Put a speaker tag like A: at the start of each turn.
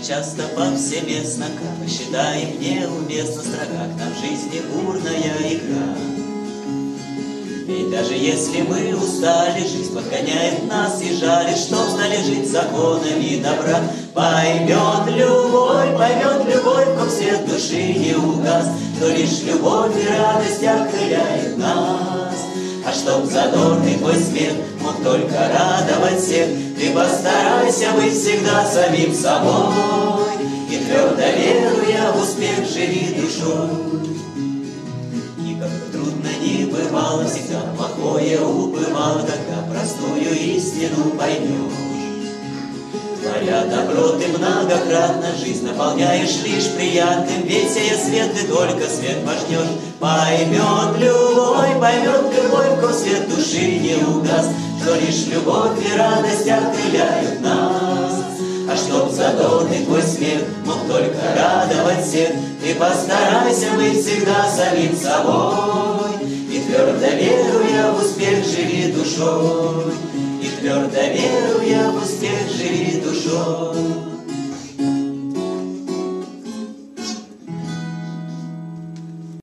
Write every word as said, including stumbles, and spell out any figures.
A: часто повсеместно, как мы считаем неуместно строга к нам в жизни бурная игра. Ведь даже если мы устали, жизнь подгоняет нас и жалит, чтоб стали жить законами добра. Поймет любовь, поймет любовь, как свет души не угас, то лишь любовь и радость окрыляет нас. А чтоб задорный твой смех мог только радовать всех, ты постарайся быть всегда самим собой, и твердо веруя в успех живи душой. И как бы трудно ни бывало, всегда плохое убывало, когда простую истину поймешь. Творя добро ты многократно, жизнь наполняешь лишь приятным, ведь сея свет ты только свет пожнешь. Поймет любовь, поймет любовь, ko свет души не угас, что лишь любовь и радость окрыляют нас. А чтоб задорный твой смех мог только радовать всех, ты постарайся быть всегда самим собой, и твердо веруя в успех живи душой, и твердо веруя в успех живи душой.